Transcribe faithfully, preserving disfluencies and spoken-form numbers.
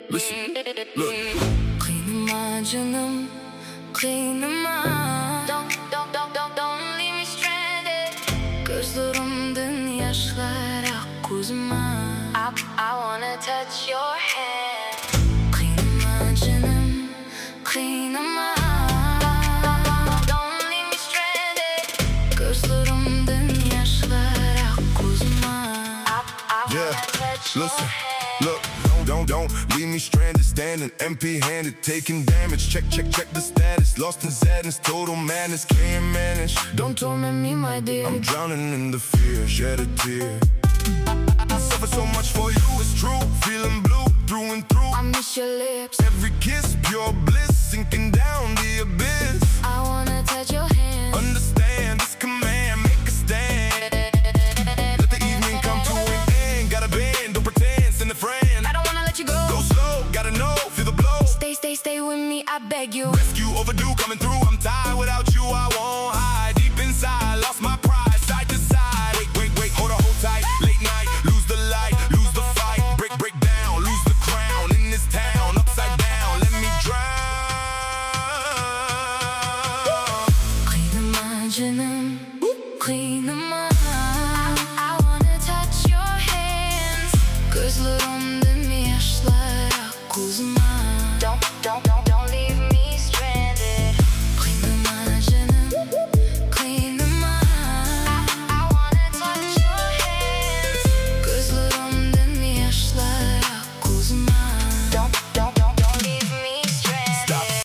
Listen, look. Kıynama canım, kıynama. Don't, don't, don't, don't, don't leave me stranded. Gözlerimden yaşlar akuzma. I, I wanna touch your hand. Kıynama canım, kıynama. Don't leave me stranded. Gözlerimden yaşlar akuzma. I, I wanna Yeah, touch your listen, hand. look. Don't, don't leave me stranded, standing empty-handed, taking damage. Check, check, check the status. Lost in sadness, total madness, can't manage. Don't torment me, my dear. I'm drowning in the fear, shed a tear. I suffer so much for you, it's true. Feeling blue, through and through. I miss your lips. Every kiss, pure bliss, sinking down the abyss. I wanna touch your hand. Understand this command, make a stand. Let the evening come to an end. Gotta bend, don't pretend, send a friend. I don't wanna let you go. Go slow, gotta know, feel the blow. Stay, stay, stay with me, I beg you. Rescue overdue, coming through. I'm tired without you, I won't hide. Deep inside, lost my